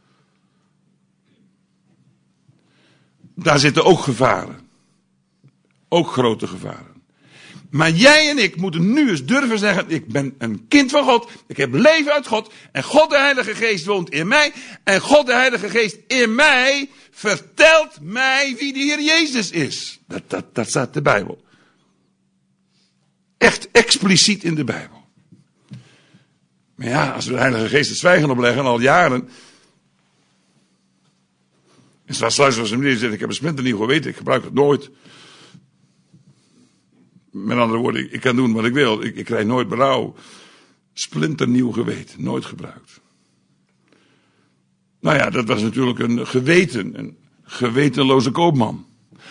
Daar zitten ook gevaren. Ook grote gevaren. Maar jij en ik moeten nu eens durven zeggen, ik ben een kind van God. Ik heb leven uit God. En God de Heilige Geest woont in mij. En God de Heilige Geest in mij vertelt mij wie de Heer Jezus is. Dat staat in de Bijbel. Echt expliciet in de Bijbel. Maar ja, als we de Heilige Geest het zwijgen opleggen al jaren. En zoals sluis van meneer zegt, ik heb een splinternieuw geweten, ik gebruik het nooit. Met andere woorden, ik kan doen wat ik wil. Ik krijg nooit berouw. Splinternieuw geweten, nooit gebruikt. Nou ja, dat was natuurlijk een gewetenloze koopman.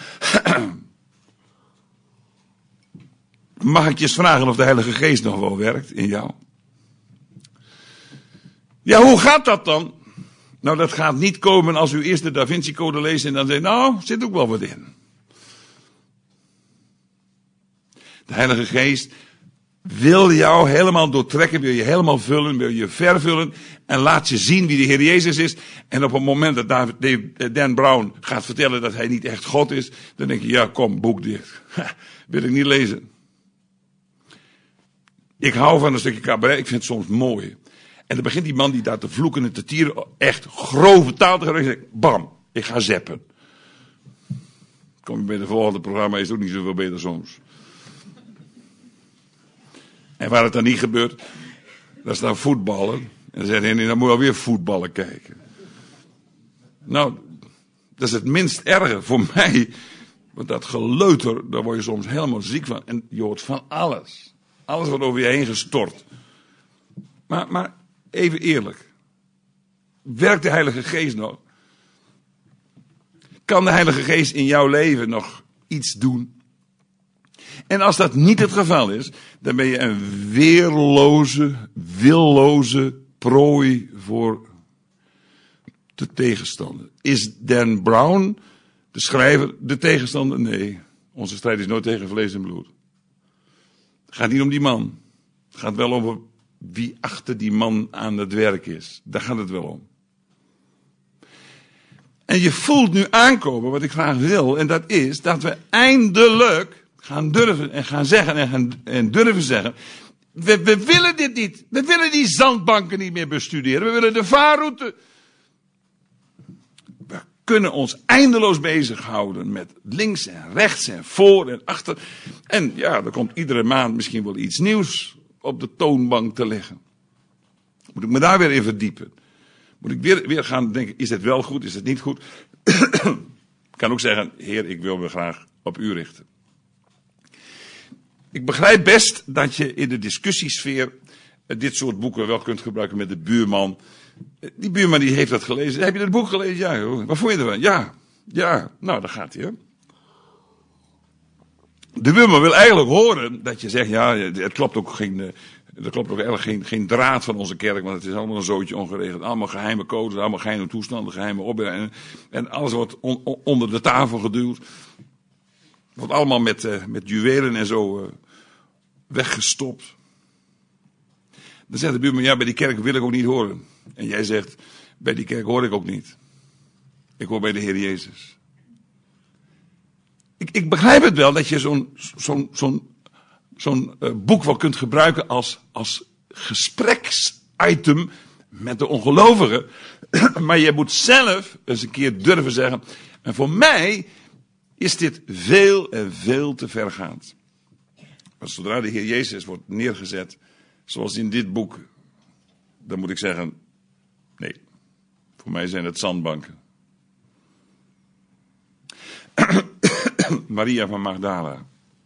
Mag ik je eens vragen of de Heilige Geest nog wel werkt in jou? Ja, hoe gaat dat dan? Nou, dat gaat niet komen als u eerst de Da Vinci Code leest en dan zegt, nou, zit ook wel wat in. De Heilige Geest wil jou helemaal doortrekken, wil je helemaal vullen, wil je vervullen en laat je zien wie de Heer Jezus is. En op het moment dat Dan Brown gaat vertellen dat hij niet echt God is, dan denk je, ja, kom, boek dit. Wil ik niet lezen. Ik hou van een stukje cabaret, ik vind het soms mooi. En dan begint die man die daar te vloeken en te tieren, echt grove taal te gebruiken. En zegt, bam, ik ga zappen. Kom je bij de volgende programma, is het ook niet zoveel beter soms. En waar het dan niet gebeurt, daar staan voetballen. En dan zegt hij, dan moet je alweer voetballen kijken. Nou, dat is het minst erge voor mij. Want dat geleuter, daar word je soms helemaal ziek van. En je hoort van alles. Alles wordt over je heen gestort. Maar even eerlijk. Werkt de Heilige Geest nog? Kan de Heilige Geest in jouw leven nog iets doen? En als dat niet het geval is, dan ben je een willoze prooi voor de tegenstander. Is Dan Brown, de schrijver, de tegenstander? Nee, onze strijd is nooit tegen vlees en bloed. Het gaat niet om die man. Het gaat wel over wie achter die man aan het werk is. Daar gaat het wel om. En je voelt nu aankomen wat ik graag wil. En dat is dat we eindelijk gaan durven en gaan zeggen en durven zeggen. We willen dit niet. We willen die zandbanken niet meer bestuderen. We willen de vaarroute. We kunnen ons eindeloos bezighouden met links en rechts en voor en achter. En ja, er komt iedere maand misschien wel iets nieuws op de toonbank te liggen. Moet ik me daar weer in verdiepen? Moet ik weer gaan denken, is het wel goed, is het niet goed? Ik kan ook zeggen, Heer, ik wil me graag op u richten. Ik begrijp best dat je in de discussiesfeer dit soort boeken wel kunt gebruiken met de buurman. Die buurman die heeft dat gelezen. Heb je dat boek gelezen? Ja, joh. Wat vond je ervan? Ja. Nou, daar gaat hij, hè. De buurman wil eigenlijk horen dat je zegt, ja, het klopt ook geen... Er klopt ook eigenlijk geen draad van onze kerk, want het is allemaal een zootje ongeregeld. Allemaal geheime codes, allemaal geheime toestanden, geheime opbergen. En alles wordt onder de tafel geduwd. Wordt allemaal met juwelen en zo weggestopt. Dan zegt de buurman, ja, bij die kerk wil ik ook niet horen. En jij zegt, bij die kerk hoor ik ook niet. Ik hoor bij de Heer Jezus. Ik begrijp het wel dat je zo'n boek wel kunt gebruiken als gespreksitem met de ongelovigen. Maar je moet zelf eens een keer durven zeggen. En voor mij is dit veel en veel te vergaand. Maar zodra de Heer Jezus wordt neergezet, zoals in dit boek, dan moet ik zeggen, nee, voor mij zijn het zandbanken. Maria van Magdala.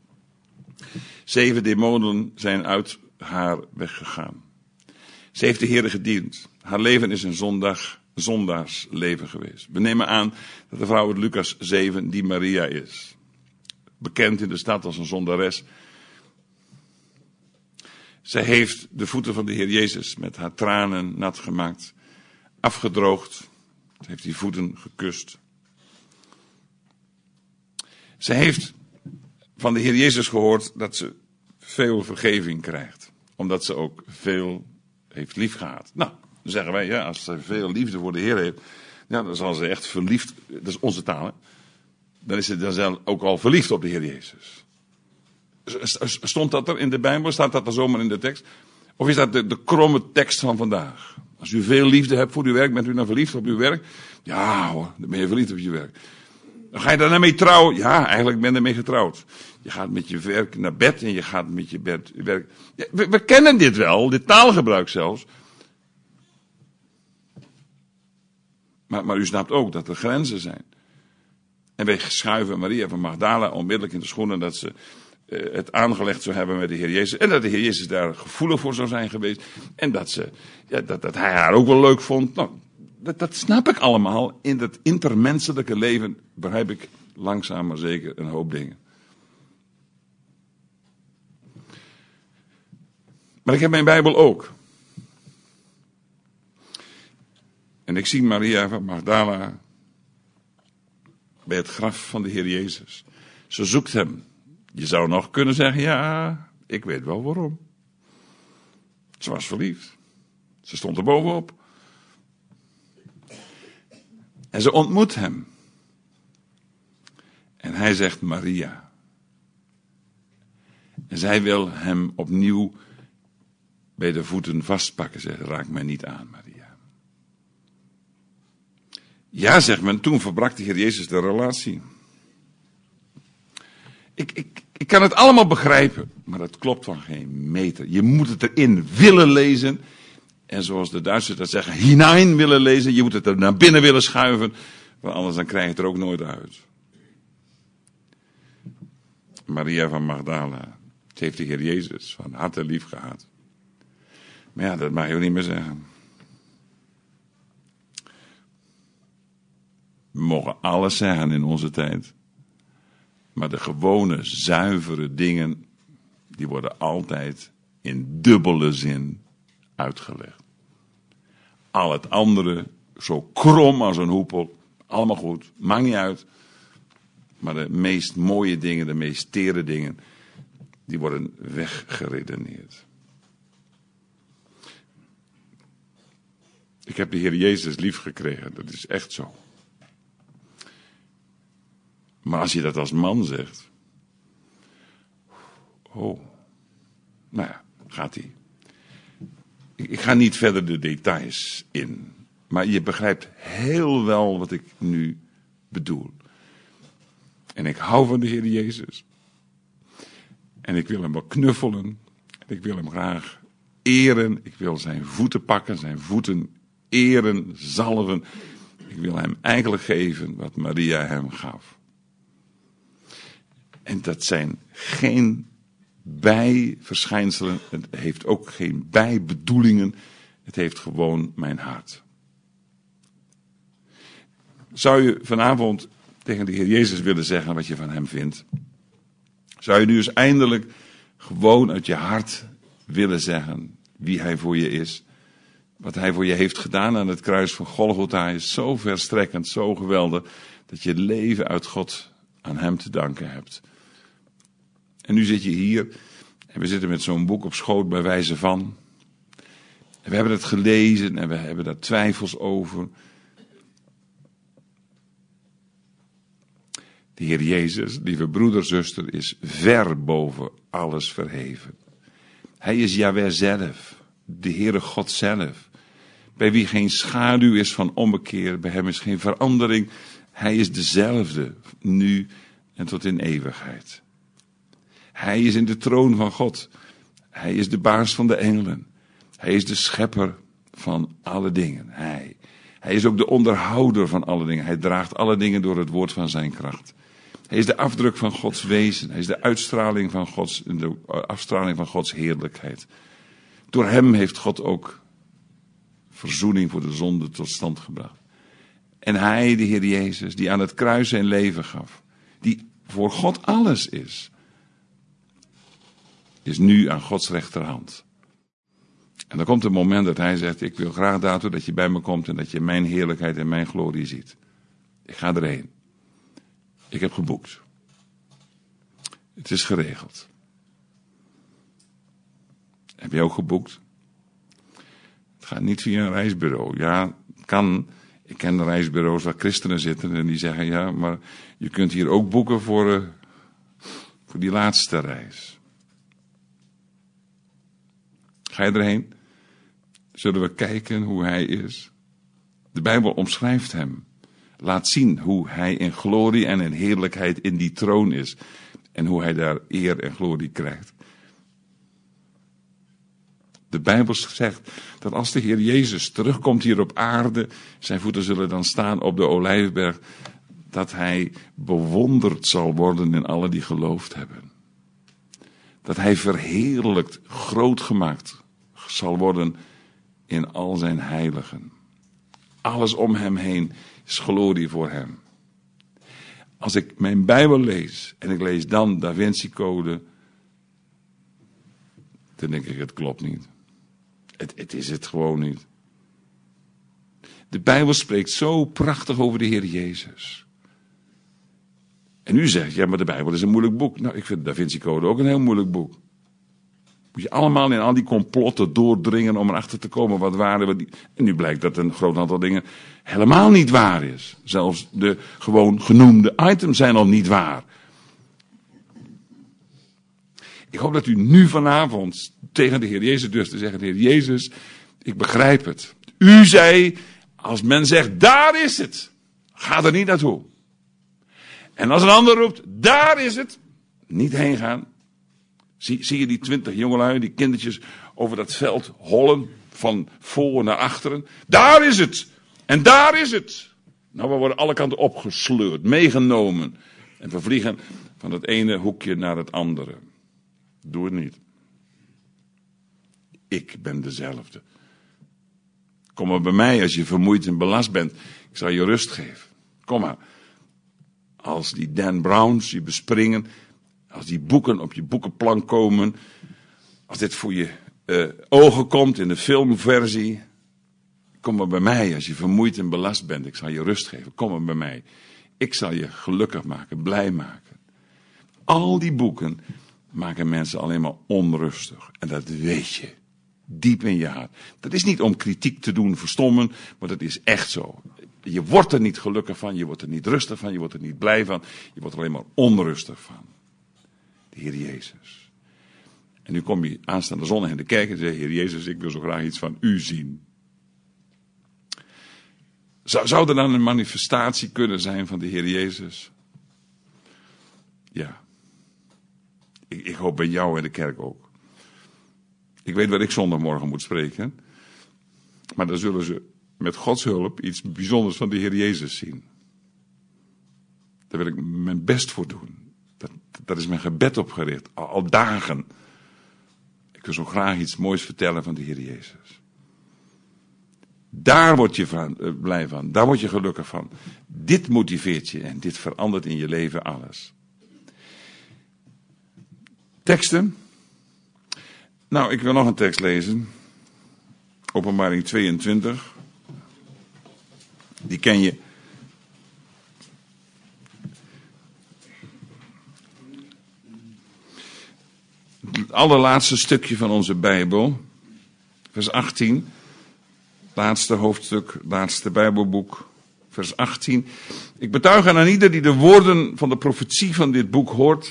7 demonen zijn uit haar weggegaan. Ze heeft de Heer gediend. Haar leven is een zondaarsleven geweest. We nemen aan dat de vrouw uit Lucas 7 die Maria is. Bekend in de stad als een zondares. Zij heeft de voeten van de Heer Jezus met haar tranen nat gemaakt, afgedroogd. Ze heeft die voeten gekust. Ze heeft van de Heer Jezus gehoord dat ze veel vergeving krijgt. Omdat ze ook veel heeft liefgehad. Nou, dan zeggen wij, ja, als ze veel liefde voor de Heer heeft, ja, dan zal ze echt verliefd, dat is onze taal, hè? Dan is ze dan ook al verliefd op de Heer Jezus. Stond dat er in de Bijbel? Staat dat er zomaar in de tekst? Of is dat de kromme tekst van vandaag? Als u veel liefde hebt voor uw werk, bent u dan verliefd op uw werk? Ja hoor, dan ben je verliefd op je werk. Dan ga je daar mee trouwen? Ja, eigenlijk ben je ermee getrouwd. Je gaat met je werk naar bed en je gaat met je werk. Ja, we kennen dit wel, dit taalgebruik zelfs. Maar u snapt ook dat er grenzen zijn. En wij schuiven Maria van Magdala onmiddellijk in de schoenen dat ze het aangelegd zou hebben met de Heer Jezus. En dat de Heer Jezus daar gevoelig voor zou zijn geweest. En dat hij haar ook wel leuk vond. Nou, dat snap ik allemaal. In het intermenselijke leven begrijp ik langzaam maar zeker een hoop dingen. Maar ik heb mijn Bijbel ook. En ik zie Maria van Magdala bij het graf van de Heer Jezus. Ze zoekt hem. Je zou nog kunnen zeggen, ja, ik weet wel waarom. Ze was verliefd. Ze stond er bovenop. En ze ontmoet hem. En hij zegt Maria. En zij wil hem opnieuw bij de voeten vastpakken. Zegt, raak mij niet aan, Maria. Ja, zegt men, toen verbrak de Heer Jezus de relatie. Ik kan het allemaal begrijpen, maar dat klopt van geen meter. Je moet het erin willen lezen. En zoals de Duitsers dat zeggen, hinein willen lezen. Je moet het er naar binnen willen schuiven. Want anders dan krijg je het er ook nooit uit. Maria van Magdala. Ze heeft de Heer Jezus van harte lief gehad. Maar ja, dat mag je ook niet meer zeggen. We mogen alles zeggen in onze tijd. Maar de gewone, zuivere dingen, die worden altijd in dubbele zin uitgelegd. Al het andere, zo krom als een hoepel, allemaal goed, maakt niet uit. Maar de meest mooie dingen, de meest tere dingen, die worden weggeredeneerd. Ik heb de Heer Jezus lief gekregen, dat is echt zo. Maar als je dat als man zegt, oh, nou ja, gaat hij. Ik ga niet verder de details in, maar je begrijpt heel wel wat ik nu bedoel. En ik hou van de Heer Jezus. En ik wil hem wel knuffelen. En ik wil hem graag eren. Ik wil zijn voeten pakken, zijn voeten eren, zalven. Ik wil hem eigenlijk geven wat Maria hem gaf. En dat zijn geen bijverschijnselen. Het heeft ook geen bijbedoelingen. Het heeft gewoon mijn hart. Zou je vanavond tegen de Heer Jezus willen zeggen wat je van hem vindt? Zou je nu eens eindelijk gewoon uit je hart willen zeggen wie hij voor je is? Wat hij voor je heeft gedaan aan het kruis van Golgotha is zo verstrekkend, zo geweldig, dat je leven uit God aan hem te danken hebt. En nu zit je hier en we zitten met zo'n boek op schoot bij wijze van. En we hebben het gelezen en we hebben daar twijfels over. De Heer Jezus, lieve broeder, zuster, is ver boven alles verheven. Hij is Jahweh zelf, de Heere God zelf. Bij wie geen schaduw is van ommekeer, bij hem is geen verandering. Hij is dezelfde, nu en tot in eeuwigheid. Hij is in de troon van God. Hij is de baas van de engelen. Hij is de schepper van alle dingen. Hij is ook de onderhouder van alle dingen. Hij draagt alle dingen door het woord van zijn kracht. Hij is de afdruk van Gods wezen. Hij is de uitstraling van Gods heerlijkheid. Door hem heeft God ook verzoening voor de zonde tot stand gebracht. En hij, de Heer Jezus, die aan het kruis zijn leven gaf, die voor God alles is nu aan Gods rechterhand. En dan komt het moment dat hij zegt, ik wil graag daartoe dat je bij me komt en dat je mijn heerlijkheid en mijn glorie ziet. Ik ga erheen. Ik heb geboekt. Het is geregeld. Heb je ook geboekt? Het gaat niet via een reisbureau. Ja, het kan. Ik ken reisbureaus waar christenen zitten en die zeggen, ja, maar je kunt hier ook boeken voor die laatste reis. Ga je erheen? Zullen we kijken hoe hij is? De Bijbel omschrijft hem. Laat zien hoe hij in glorie en in heerlijkheid in die troon is. En hoe hij daar eer en glorie krijgt. De Bijbel zegt dat als de Heer Jezus terugkomt hier op aarde, zijn voeten zullen dan staan op de Olijfberg, dat hij bewonderd zal worden in alle die geloofd hebben. Dat hij verheerlijkt, groot gemaakt zal worden in al zijn heiligen. Alles om hem heen is glorie voor hem. Als ik mijn Bijbel lees en ik lees dan Da Vinci Code, dan denk ik, het klopt niet. Het is het gewoon niet. De Bijbel spreekt zo prachtig over de Heer Jezus. En u zegt, ja, maar de Bijbel is een moeilijk boek. Nou, ik vind Da Vinci Code ook een heel moeilijk boek. Moet je allemaal in al die complotten doordringen om erachter te komen wat waar is. En nu blijkt dat een groot aantal dingen helemaal niet waar is. Zelfs de gewoon genoemde items zijn al niet waar. Ik hoop dat u nu vanavond tegen de Heer Jezus durft te zeggen, de Heer Jezus, ik begrijp het. U zei, als men zegt, daar is het, ga er niet naartoe. En als een ander roept, daar is het, niet heen gaan. Zie je die 20 jongelui, die kindertjes over dat veld hollen, van voor naar achteren. Daar is het! En daar is het! Nou, we worden alle kanten opgesleurd, meegenomen. En we vliegen van het ene hoekje naar het andere. Doe het niet. Ik ben dezelfde. Kom maar bij mij als je vermoeid en belast bent. Ik zal je rust geven. Kom maar. Als die Dan Browns je bespringen, als die boeken op je boekenplank komen, als dit voor je ogen komt in de filmversie, kom maar bij mij als je vermoeid en belast bent. Ik zal je rust geven. Kom maar bij mij. Ik zal je gelukkig maken, blij maken. Al die boeken maken mensen alleen maar onrustig. En dat weet je. Diep in je hart. Dat is niet om kritiek te doen verstommen, maar dat is echt zo. Je wordt er niet gelukkig van, je wordt er niet rustig van, je wordt er niet blij van. Je wordt er alleen maar onrustig van. De Heer Jezus. En nu kom je aanstaande zondag in de kerk en zeg, Heer Jezus, ik wil zo graag iets van u zien. Zou er dan een manifestatie kunnen zijn van de Heer Jezus? Ja. Ik hoop bij jou en de kerk ook. Ik weet wat ik zondagmorgen moet spreken. Maar dan zullen ze met Gods hulp iets bijzonders van de Heer Jezus zien. Daar wil ik mijn best voor doen. Dat is mijn gebed op gericht. Al dagen. Ik wil zo graag iets moois vertellen van de Heer Jezus. Daar word je blij van. Daar word je gelukkig van. Dit motiveert je en dit verandert in je leven alles. Teksten. Nou, ik wil nog een tekst lezen. Openbaring 22. Die ken je. het allerlaatste stukje van onze Bijbel. Vers 18. Laatste hoofdstuk, laatste Bijbelboek. Vers 18. Ik betuig aan ieder die de woorden van de profetie van dit boek hoort.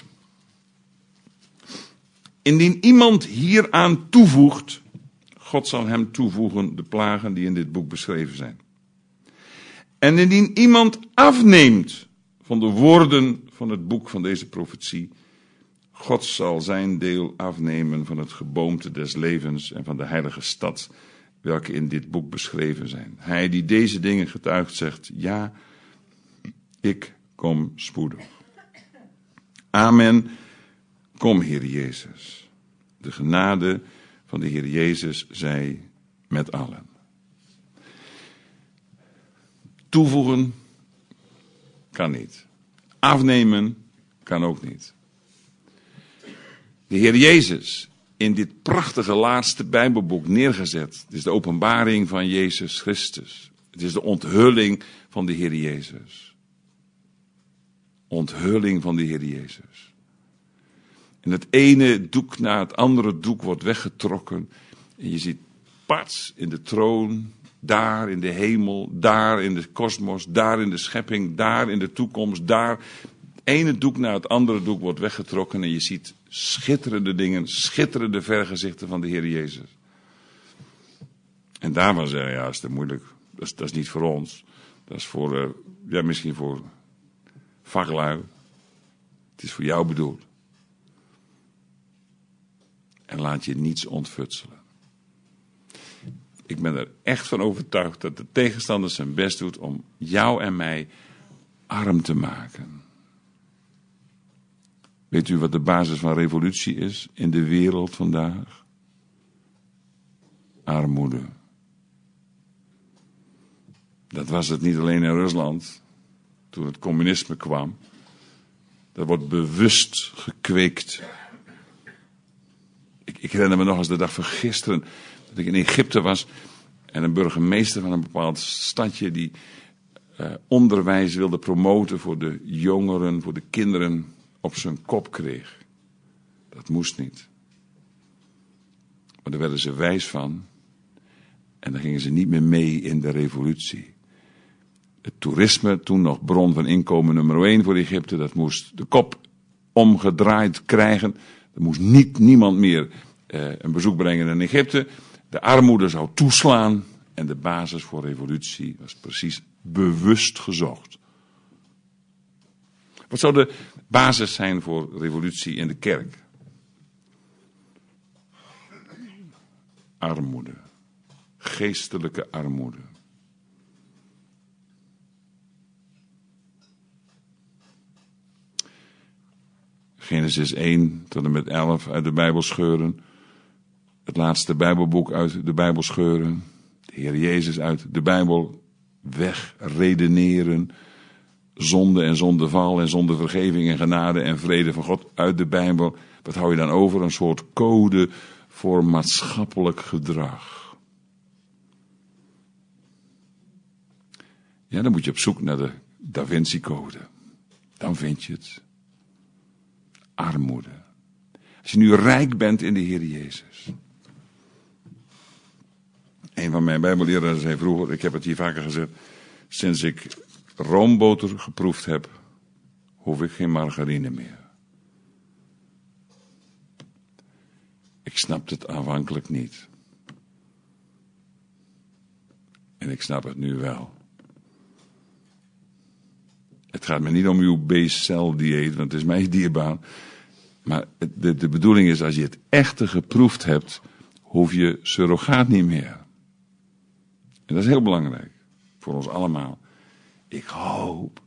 Indien iemand hieraan toevoegt, God zal hem toevoegen de plagen die in dit boek beschreven zijn. En indien iemand afneemt van de woorden van het boek van deze profetie, God zal zijn deel afnemen van het geboomte des levens en van de heilige stad, welke in dit boek beschreven zijn. Hij die deze dingen getuigt zegt, ja, ik kom spoedig. Amen. Kom, Heer Jezus. De genade van de Heer Jezus zij met allen. Toevoegen kan niet. Afnemen kan ook niet. De Heer Jezus in dit prachtige laatste Bijbelboek neergezet. Het is de openbaring van Jezus Christus. Het is de onthulling van de Heer Jezus. Onthulling van de Heer Jezus. En het ene doek na het andere doek wordt weggetrokken. En je ziet pats in de troon, daar in de hemel, daar in de kosmos, daar in de schepping, daar in de toekomst, daar. Het ene doek na het andere doek wordt weggetrokken en je ziet schitterende dingen, schitterende vergezichten van de Heer Jezus. En daarvan zeggen, ja, is te moeilijk. Dat is niet voor ons. Dat is voor, misschien voor vaklui. Het is voor jou bedoeld. En laat je niets ontfutselen. Ik ben er echt van overtuigd dat de tegenstander zijn best doet om jou en mij arm te maken. Weet u wat de basis van revolutie is in de wereld vandaag? Armoede. Dat was het niet alleen in Rusland, toen het communisme kwam. Dat wordt bewust gekweekt. Ik herinner me nog eens de dag van gisteren, dat ik in Egypte was en een burgemeester van een bepaald stadje die onderwijs wilde promoten voor de jongeren, voor de kinderen, op zijn kop kreeg. Dat moest niet. Maar daar werden ze wijs van en dan gingen ze niet meer mee in de revolutie. Het toerisme, toen nog bron van inkomen nummer 1 voor Egypte, dat moest de kop omgedraaid krijgen. Er moest niemand meer een bezoek brengen in Egypte. De armoede zou toeslaan en de basis voor revolutie was precies bewust gezocht. Wat zou de basis zijn voor revolutie in de kerk? Armoede. Geestelijke armoede. Genesis 1 tot en met 11 uit de Bijbel scheuren. Het laatste Bijbelboek uit de Bijbel scheuren. De Heer Jezus uit de Bijbel wegredeneren. Zonde en zondeval en zondevergeving en genade en vrede van God uit de Bijbel. Wat hou je dan over? Een soort code voor maatschappelijk gedrag. Ja, dan moet je op zoek naar de Da Vinci Code. Dan vind je het. Armoede. Als je nu rijk bent in de Heer Jezus. Een van mijn Bijbelleraren zei vroeger, ik heb het hier vaker gezegd, sinds ik roomboter geproefd heb, hoef ik geen margarine meer. Ik snapte het aanvankelijk niet. En ik snap het nu wel. Het gaat me niet om uw B-cel-dieet, want het is mij dierbaar. Maar de bedoeling is, als je het echte geproefd hebt, hoef je surrogaat niet meer. En dat is heel belangrijk. Voor ons allemaal. Ik hoop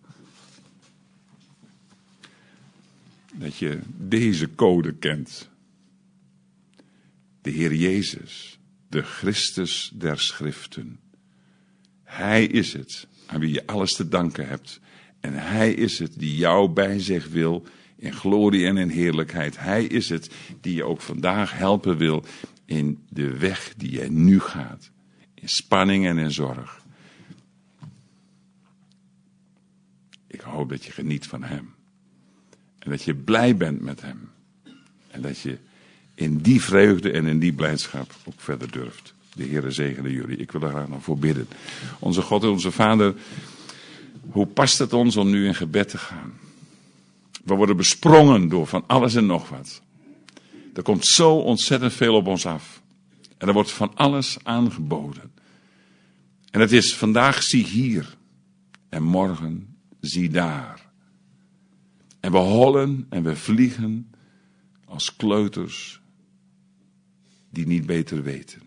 dat je deze code kent. De Heer Jezus, de Christus der Schriften. Hij is het aan wie je alles te danken hebt. En hij is het die jou bij zich wil in glorie en in heerlijkheid. Hij is het die je ook vandaag helpen wil in de weg die jij nu gaat. In spanning en in zorg. Ik hoop dat je geniet van hem. En dat je blij bent met hem. En dat je in die vreugde en in die blijdschap ook verder durft. De Heere zegene jullie. Ik wil er graag nog voor bidden. Onze God en onze Vader, hoe past het ons om nu in gebed te gaan? We worden besprongen door van alles en nog wat. Er komt zo ontzettend veel op ons af. En er wordt van alles aangeboden. En het is vandaag zie hier en morgen zie daar. En we hollen en we vliegen als kleuters die niet beter weten.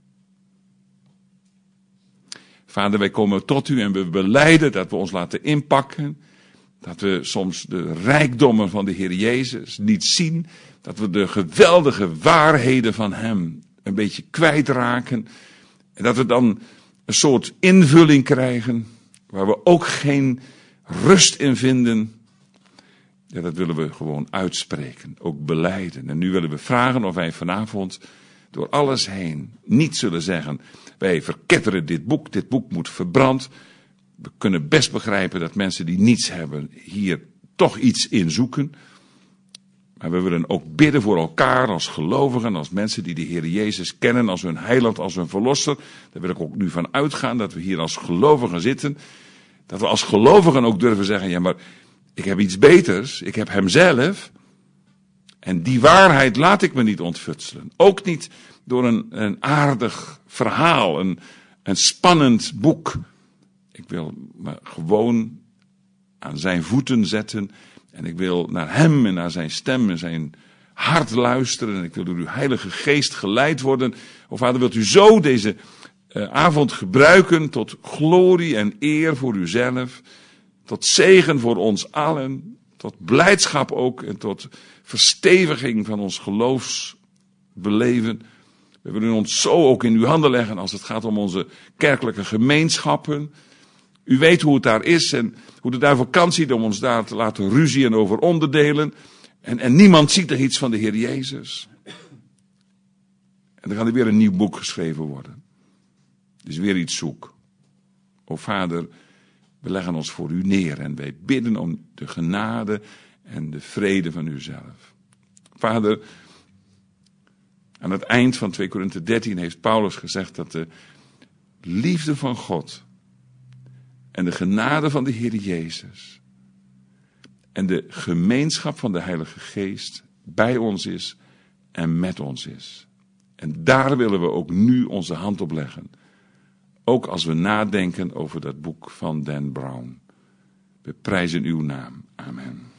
Vader, wij komen tot u en we belijden dat we ons laten inpakken. Dat we soms de rijkdommen van de Heer Jezus niet zien. Dat we de geweldige waarheden van hem een beetje kwijtraken. En dat we dan een soort invulling krijgen waar we ook geen rust in vinden. Ja, dat willen we gewoon uitspreken, ook belijden. En nu willen we vragen of wij vanavond door alles heen niet zullen zeggen: wij verketteren dit boek moet verbrand. We kunnen best begrijpen dat mensen die niets hebben hier toch iets in zoeken. Maar we willen ook bidden voor elkaar als gelovigen, als mensen die de Heer Jezus kennen als hun heiland, als hun verlosser. Daar wil ik ook nu van uitgaan dat we hier als gelovigen zitten. Dat we als gelovigen ook durven zeggen: ja, maar ik heb iets beters, ik heb hemzelf. En die waarheid laat ik me niet ontfutselen. Ook niet door een aardig verhaal, een spannend boek. Ik wil me gewoon aan zijn voeten zetten. En ik wil naar hem en naar zijn stem en zijn hart luisteren. En ik wil door uw Heilige Geest geleid worden. O Vader, wilt u zo deze avond gebruiken tot glorie en eer voor uzelf. Tot zegen voor ons allen. Tot blijdschap ook en tot versteviging van ons geloofsbeleven. We willen ons zo ook in uw handen leggen als het gaat om onze kerkelijke gemeenschappen. U weet hoe het daar is en hoe de duivel kans ziet om ons daar te laten ruzien over onderdelen. En niemand ziet er iets van de Heer Jezus. En dan gaat er weer een nieuw boek geschreven worden. Dus weer iets zoek. O Vader, we leggen ons voor u neer en wij bidden om de genade en de vrede van uzelf. Vader, aan het eind van 2 Korinthe 13 heeft Paulus gezegd dat de liefde van God en de genade van de Heer Jezus en de gemeenschap van de Heilige Geest bij ons is en met ons is. En daar willen we ook nu onze hand op leggen. Ook als we nadenken over dat boek van Dan Brown. We prijzen uw naam. Amen.